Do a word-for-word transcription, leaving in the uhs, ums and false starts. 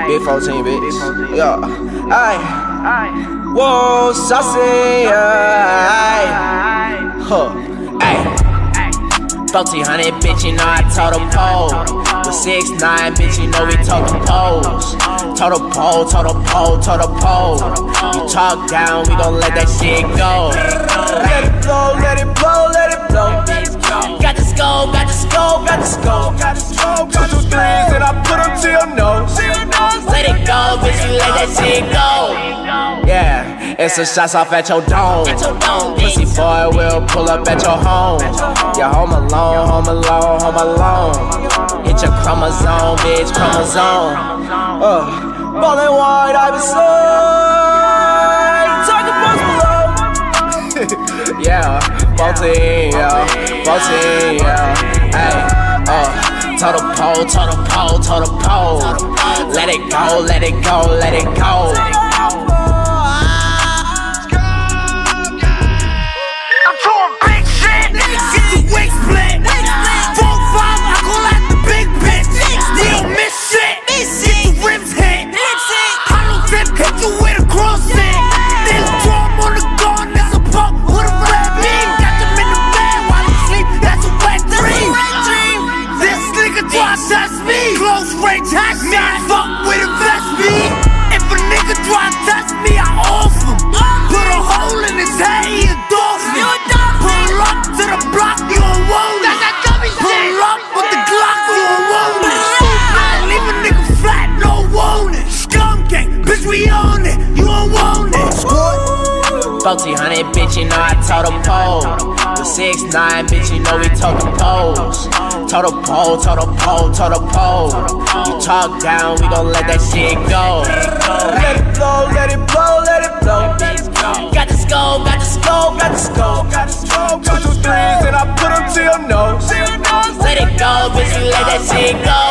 Big fourteen, bitch. Yeah. Aye. Whoa, saucy. Aye. Huh. Aye. fourteen hundred, bitch, you know I told her pole. With six nine, bitch, you know we told her pose. Told her pole, told her pole, told her pole. You talk down, we gon' let that shit go. Let it blow, let it blow, let it blow. Got the scope, got the scope, got the scope. Two, two, threes, and I put them to your nose. Let it go, bitch, you let that shit go. Yeah, and some shots off at your dome. Pussy boy will pull up at your home. You're home alone, home alone, home alone. Hit your chromosome, bitch, chromosome. Uh, ballin' wide, I was so talking post below. Yeah, fourteen, yeah, fourteen, yeah. Hey, uh, total pole, total pole, total pole. Let it go, let it go, let it go. Close range, touch me, fuck with invest me. If a nigga try to touch me, I off him. Put a hole in his head, he a dolphin. Pull up to the block, you don't want it. Pull up with the Glock, you don't want it. I leave a nigga flat, no want it. Scum gang, bitch, we own it, you don't want it. fourteen hundred, bitch, you know I told her pole. With six nine, bitch, you know we told her pose. Told her pole, told her pole, told her pole. You talk down, we gon' let that shit go. Let it blow, let it blow, let it blow. Got the scope, got the scope, got the scope. Two, two, threes, and I put them to your nose. Let it go, bitch, you let that shit go.